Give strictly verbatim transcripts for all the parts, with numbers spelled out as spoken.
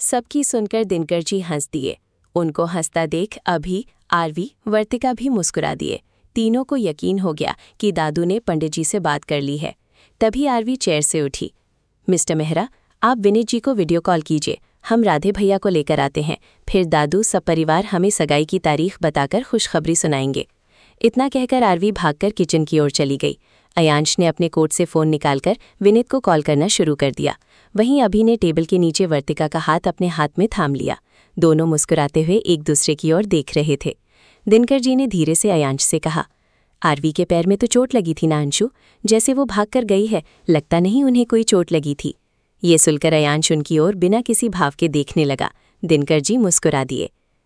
सबकी सुनकर दिनकर जी हंस दिए। उनको हंसता देख अभी, आरवी, वर्तिका भी मुस्कुरा दिए। तीनों को यकीन हो गया कि दादू ने पंडित जी से बात कर ली है। तभी आरवी चेयर से उठी। मिस्टर मेहरा, आप विनीत जी को वीडियो कॉल कीजिए, हम राधे भैया को लेकर आते हैं, फिर दादू सब परिवार हमें सगाई की तारीख बताकर खुशखबरी सुनाएंगे। इतना कहकर आरवी भागकर किचन की ओर चली गई। अयांश ने अपने कोट से फ़ोन निकालकर विनीत को कॉल करना शुरू कर दिया। वहीं अभी ने टेबल के नीचे वर्तिका का हाथ अपने हाथ में थाम लिया। दोनों मुस्कुराते हुए एक दूसरे की ओर देख रहे थे। दिनकर जी ने धीरे से अयांश से कहा, आरवी के पैर में तो चोट लगी थी ना अंशु, जैसे वो भाग कर गई है, लगता नहीं उन्हें कोई चोट लगी थी। ये सुनकर अयांश उनकी ओर बिना किसी भाव के देखने लगा। दिनकर जी मुस्कुरा दिए।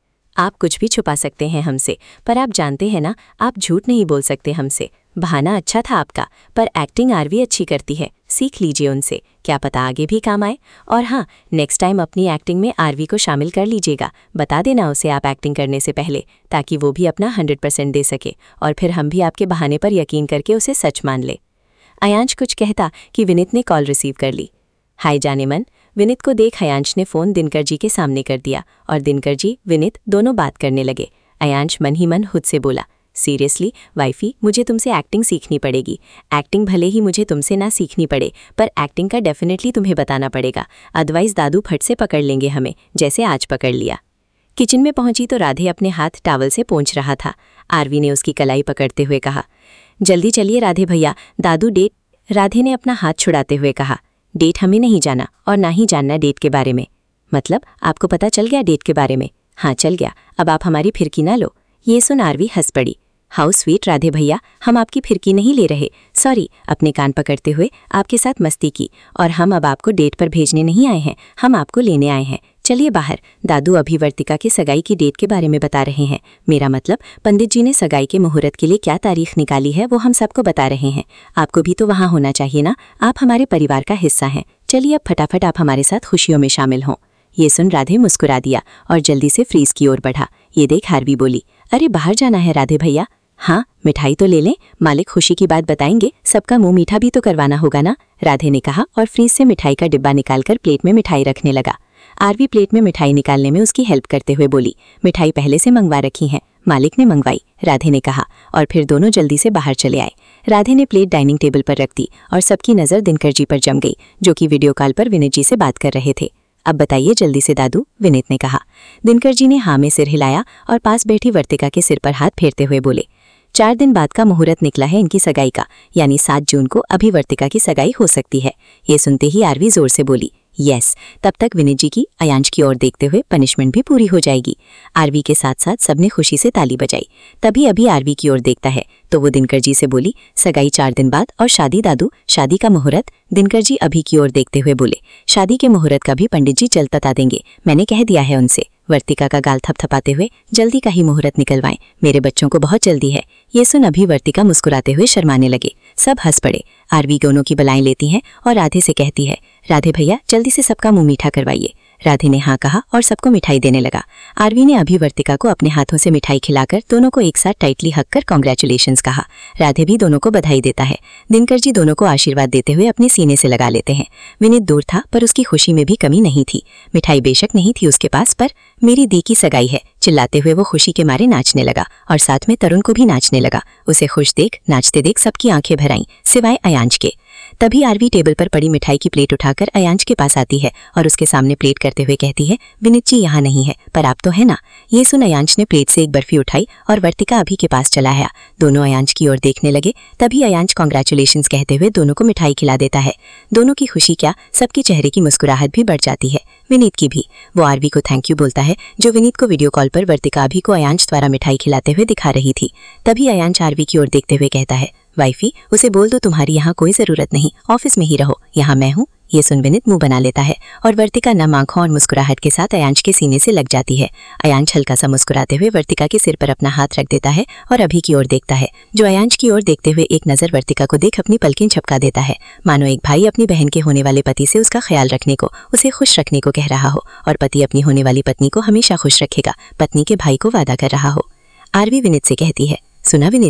आप कुछ भी छुपा सकते हैं हमसे, पर आप जानते हैं ना, आप झूठ नहीं बोल सकते हमसे। बहाना अच्छा था आपका, पर एक्टिंग आरवी अच्छी करती है, सीख लीजिए उनसे, क्या पता आगे भी काम आए। और हाँ, नेक्स्ट टाइम अपनी एक्टिंग में आरवी को शामिल कर लीजिएगा, बता देना उसे आप एक्टिंग करने से पहले, ताकि वो भी अपना हंड्रेड परसेंट दे सके और फिर हम भी आपके बहाने पर यकीन करके उसे सच मान ले। अयांश कुछ कहता कि विनीत ने कॉल रिसीव कर ली। हाय जाने मन, विनीत को देख अयांश ने फ़ोन दिनकर जी के सामने कर दिया और दिनकर जी, विनीत दोनों बात करने लगे। अयांश मन ही मन खुद से बोला, सीरियसली वाइफी, मुझे तुमसे एक्टिंग सीखनी पड़ेगी। एक्टिंग भले ही मुझे तुमसे ना सीखनी पड़े, पर एक्टिंग का डेफिनेटली तुम्हें बताना पड़ेगा, अदरवाइज दादू फट से पकड़ लेंगे हमें, जैसे आज पकड़ लिया। किचन में पहुंची तो राधे अपने हाथ टावल से पोंछ रहा था। आरवी ने उसकी कलाई पकड़ते हुए कहा, जल्दी चलिए राधे भैया, दादू डेट। राधे ने अपना हाथ छुड़ाते हुए कहा, डेट हमें नहीं जाना और ना ही जानना डेट के बारे में। मतलब आपको पता चल गया डेट के बारे में? हाँ चल गया, अब आप हमारी फिरकी ना लो। ये सुन आरवी हंस पड़ी। हाउ स्वीट राधे भैया, हम आपकी फिरकी नहीं ले रहे, सॉरी। अपने कान पकड़ते हुए आपके साथ मस्ती की, और हम अब आपको डेट पर भेजने नहीं आए हैं, हम आपको लेने आए हैं। चलिए बाहर, दादू अभी वर्तिका के सगाई की डेट के बारे में बता रहे हैं। मेरा मतलब पंडित जी ने सगाई के मुहूर्त के लिए क्या तारीख निकाली है वो हम सबको बता रहे हैं। आपको भी तो वहाँ होना चाहिए ना, आप हमारे परिवार का हिस्सा हैं। चलिए अब फटाफट आप हमारे साथ खुशियों में शामिल हों। ये सुन राधे मुस्कुरा दिया और जल्दी से फ्रीज की ओर बढ़ा। ये देख आरवी बोली, अरे बाहर जाना है राधे भैया? हाँ, मिठाई तो ले लें, मालिक खुशी की बात बताएंगे, सबका मुंह मीठा भी तो करवाना होगा ना, राधे ने कहा और फ्रीज से मिठाई का डिब्बा निकालकर प्लेट में मिठाई रखने लगा। आरवी प्लेट में मिठाई निकालने में उसकी हेल्प करते हुए बोली, मिठाई पहले से मंगवा रखी है, मालिक ने मंगवाई, राधे ने कहा और फिर दोनों जल्दी से बाहर चले आए। राधे ने प्लेट डाइनिंग टेबल पर रख दी और सबकी नज़र दिनकर जी पर जम गई, जो कि वीडियो कॉल पर विनीत जी से बात कर रहे थे। अब बताइए जल्दी से दादू, विनीत ने कहा। दिनकर जी ने हाँ में सिर हिलाया और पास बैठी वर्तिका के सिर पर हाथ फेरते हुए बोले, चार दिन बाद का मुहूर्त निकला है इनकी सगाई का, यानी सात जून को अभी वर्तिका की सगाई हो सकती है। ये सुनते ही आरवी जोर से बोली, यस। तब तक विनीत जी की अयांश की ओर देखते हुए पनिशमेंट भी पूरी हो जाएगी। आरवी के साथ साथ सबने खुशी से ताली बजाई। तभी अभी आरवी की ओर देखता है तो वो दिनकर जी से बोली, सगाई चार दिन बाद और शादी दादू, शादी का मुहूर्त? दिनकर जी अभी की ओर देखते हुए बोले, शादी के मुहूर्त का भी पंडित जी जल्द बता देंगे, मैंने कह दिया है उनसे। वर्तिका का गाल थपथपाते हुए, जल्दी का ही मुहूर्त निकलवाएं, मेरे बच्चों को बहुत जल्दी है। ये सुन अभी वर्तिका मुस्कुराते हुए शर्माने लगे। सब हंस पड़े। आरवी दोनों की बलाएं लेती हैं और राधे से कहती है, राधे भैया जल्दी से सबका मुंह मीठा करवाइए। राधे ने हाँ कहा और सबको मिठाई देने लगा। आरवी ने अभी वर्तिका को अपने हाथों से मिठाई खिलाकर दोनों को एक साथ टाइटली हक कर कॉन्ग्रेचुलेशंस कहा। राधे भी दोनों को बधाई देता है। दिनकर जी दोनों को आशीर्वाद देते हुए अपने सीने से लगा लेते हैं। विनीत दूर था पर उसकी खुशी में भी कमी नहीं थी। मिठाई बेशक नहीं थी उसके पास, पर मेरी दी की सगाई है चिल्लाते हुए वो खुशी के मारे नाचने लगा और साथ में तरुण को भी नाचने लगा। उसे खुश देख, नाचते देख सबकी आंखें भर आईं, सिवाय अयांश के। तभी आरवी टेबल पर पड़ी मिठाई की प्लेट उठाकर अयांश के पास आती है और उसके सामने प्लेट करते हुए कहती है, विनीत जी यहाँ नहीं है, पर आप तो है ना। ये सुन अयांश ने प्लेट से एक बर्फी उठाई और वर्तिका अभी के पास चला आया। दोनों अयांश की ओर देखने लगे। तभी अयांश कॉन्ग्रेचुलेशंस कहते हुए दोनों को मिठाई खिला देता है। दोनों की खुशी क्या, सबके चेहरे की मुस्कुराहट भी बढ़ जाती है, विनीत की भी। वो आरवी को थैंक यू बोलता है, जो विनीत को वीडियो कॉल पर वर्तिका अभी को अयांश द्वारा मिठाई खिलाते हुए दिखा रही थी। तभी अयांश आरवी की ओर देखते हुए कहता है, वाइफी उसे बोल दो तुम्हारी यहाँ कोई जरूरत नहीं, ऑफिस में ही रहो, यहाँ मैं हूँ। ये सुन विनीत मुंह बना लेता है और वर्तिका नम आंखों और मुस्कुराहट के साथ अयांश के सीने से लग जाती है। अयांश हल्का सा मुस्कुराते हुए वर्तिका के सिर पर अपना हाथ रख देता है और अभी की ओर देखता है, जो अयांश की ओर देखते हुए एक नज़र वर्तिका को देख अपनी पलकें झपका देता है, मानो एक भाई अपनी बहन के होने वाले पति से उसका ख्याल रखने को, उसे खुश रखने को कह रहा हो, और पति अपनी होने वाली पत्नी को हमेशा खुश रखेगा, पत्नी के भाई को वादा कर रहा हो। आरवी विनीत से कहती है, सुना विनीत जी,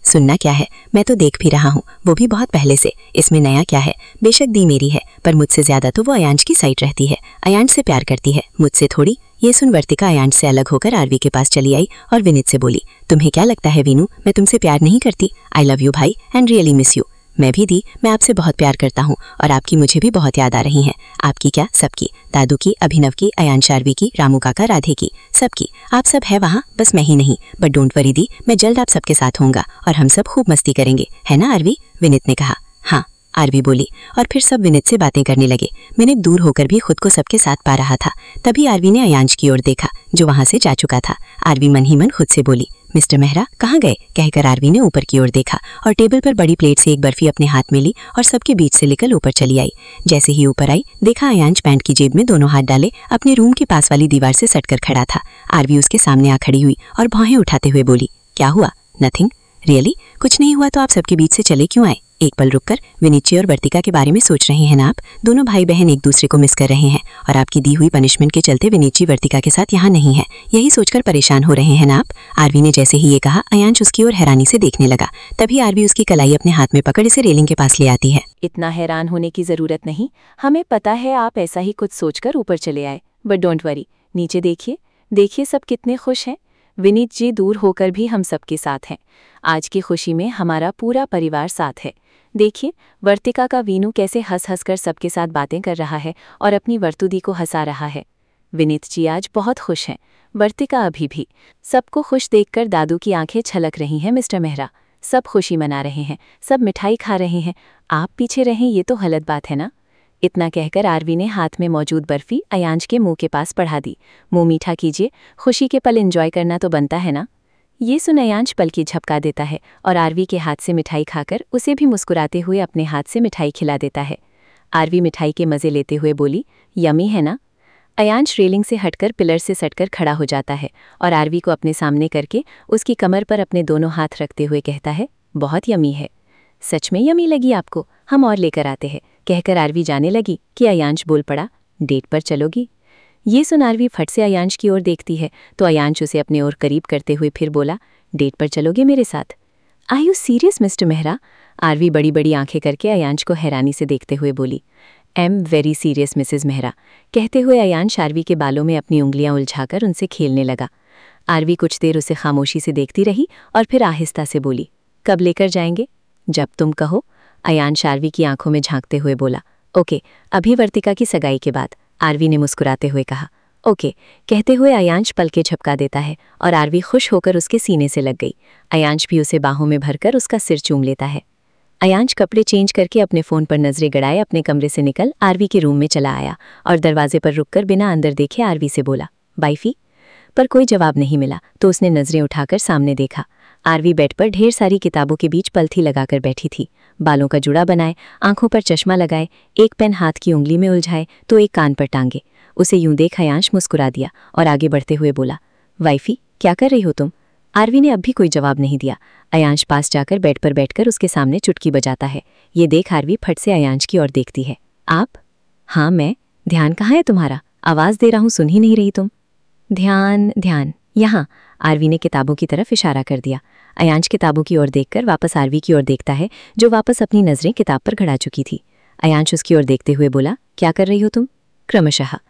सुनना क्या है, मैं तो देख भी रहा हूँ, वो भी बहुत पहले से। इसमें नया क्या है? बेशक दी मेरी है, पर मुझसे ज्यादा तो वो अयांश की साइड रहती है। अयांश से प्यार करती है, मुझसे थोड़ी। ये सुन वर्तिका अयांश से अलग होकर आरवी के पास चली आई और विनीत से बोली, तुम्हें क्या लगता है वीनू, मैं तुमसे प्यार नहीं करती? आई लव यू भाई एंड रियली मिस यू। मैं भी दी, मैं आपसे बहुत प्यार करता हूँ और आपकी मुझे भी बहुत याद आ रही है। आपकी क्या, सबकी, दादू की, अभिनव की, अयांश आरवी की, रामू काका, राधे की, सबकी। आप सब है वहाँ, बस मैं ही नहीं। बट डोंट वरी दी, मैं जल्द आप सबके साथ होऊंगा और हम सब खूब मस्ती करेंगे, है ना आरवी? विनीत ने कहा। हाँ, आरवी बोली और फिर सब विनीत से बातें करने लगे। विनीत दूर होकर भी खुद को सबके साथ पा रहा था। तभी आरवी ने अयांश की ओर देखा जो वहां से जा चुका था। आरवी मन ही मन खुद से बोली, मिस्टर मेहरा कहाँ गए? कहकर आरवी ने ऊपर की ओर देखा और टेबल पर बड़ी प्लेट से एक बर्फी अपने हाथ में ली और सबके बीच से लेकर ऊपर चली आई। जैसे ही ऊपर आई, देखा अयांश पैंट की जेब में दोनों हाथ डाले अपने रूम के पास वाली दीवार से सटकर खड़ा था। आरवी उसके सामने आ खड़ी हुई और भौहें उठाते हुए बोली, क्या हुआ? नथिंग। रियली? कुछ नहीं हुआ तो आप सबके बीच से चले क्यों आए? एक पल रुककर विनीत और वर्तिका के बारे में सोच रहे हैं ना आप? दोनों भाई बहन एक दूसरे को मिस कर रहे हैं और आपकी दी हुई पनिशमेंट के चलते विनीत जी वर्तिका के साथ यहाँ नहीं है, यही सोचकर परेशान हो रहे हैं ना आप? आरवी ने जैसे ही ये कहा, अयांश उसकी ओर हैरानी से देखने लगा। तभी आरवी उसकी कलाई अपने हाथ में पकड़ इसे रेलिंग के पास ले आती है। इतना हैरान होने की जरूरत नहीं, हमें पता है आप ऐसा ही कुछ सोचकर ऊपर चले आए। बट डोंट वरी, नीचे देखिए, देखिए सब कितने खुश हैं। विनीत जी दूर होकर भी हम सबके साथ हैं। आज की खुशी में हमारा पूरा परिवार साथ है। देखिए वर्तिका का वीनू कैसे हंस हंस कर सबके साथ बातें कर रहा है और अपनी वर्तुदी को हंसा रहा है। विनीत जी आज बहुत खुश हैं, वर्तिका अभी भी। सबको खुश देखकर दादू की आंखें छलक रही हैं। मिस्टर मेहरा, सब खुशी मना रहे हैं, सब मिठाई खा रहे हैं, आप पीछे रहें ये तो गलत बात है ना? इतना कहकर आरवी ने हाथ में मौजूद बर्फी अयांश के मुंह के पास बढ़ा दी। मुंह मीठा कीजिए, खुशी के पल एंजॉय करना तो बनता है ना? ये सुन अयांश पल की झपका देता है और आरवी के हाथ से मिठाई खाकर उसे भी मुस्कुराते हुए अपने हाथ से मिठाई खिला देता है। आरवी मिठाई के मज़े लेते हुए बोली, यमी है ना? अयांश रेलिंग से हटकर पिलर से सटकर खड़ा हो जाता है और आरवी को अपने सामने करके उसकी कमर पर अपने दोनों हाथ रखते हुए कहता है, बहुत यमी है। सच में यमी लगी आपको? हम और लेकर आते हैं। कहकर आरवी जाने लगी कि अयांश बोल पड़ा, डेट पर चलोगी? ये सुन आरवी फट से अयांश की ओर देखती है तो अयांश उसे अपने ओर करीब करते हुए फिर बोला, डेट पर चलोगे मेरे साथ? Are you serious mister Mehra? Aarvi बड़ी बड़ी आंखें करके अयांश को हैरानी से देखते हुए बोली, I am very serious missus Mehra. कहते हुए अयांश आरवी के बालों में अपनी उंगलियां उलझाकर उनसे खेलने लगा। आरवी कुछ देर उसे खामोशी से देखती रही और फिर आहिस्ता से बोली, कब लेकर जाएंगे? जब तुम कहो। अयांश आरवी की आंखों में झांकते हुए बोला, ओके, अभी वर्तिका की सगाई के बाद। आरवी ने मुस्कुराते हुए कहा, ओके। कहते हुए अयांश पलके झपका देता है और आरवी खुश होकर उसके सीने से लग गई। अयांश भी उसे बाहों में भरकर उसका सिर चूम लेता है। अयांश कपड़े चेंज करके अपने फ़ोन पर नजरें गड़ाए अपने कमरे से निकल आरवी के रूम में चला आया और दरवाजे पर रुककर बिना अंदर देखे आरवी से बोला, वाइफी? पर कोई जवाब नहीं मिला तो उसने नजरें उठाकर सामने देखा। आरवी बेड पर ढेर सारी किताबों के बीच पलथी लगाकर बैठी थी। बालों का जुड़ा बनाए, आंखों पर चश्मा लगाए, एक पेन हाथ की उंगली में उलझाए तो एक कान पर टांगे। उसे यूं देख अयांश मुस्कुरा दिया और आगे बढ़ते हुए बोला, वाइफी क्या कर रही हो तुम? आरवी ने अब भी कोई जवाब नहीं दिया। अयांश पास जाकर बेड पर बैठकर उसके सामने चुटकी बजाता है। ये देख आरवी फट से अयांश की ओर देखती है। आप? हाँ मैं। ध्यान कहाँ है तुम्हारा? आवाज़ दे रहा हूँ, सुन ही नहीं रही तुम? ध्यान ध्यान यहाँ। आरवी ने किताबों की तरफ इशारा कर दिया। अयांश किताबों की ओर देखकर वापस आरवी की ओर देखता है जो वापस अपनी नज़रें किताब पर गड़ा चुकी थी। अयांश उसकी ओर देखते हुए बोला, क्या कर रही हो तुम? क्रमशः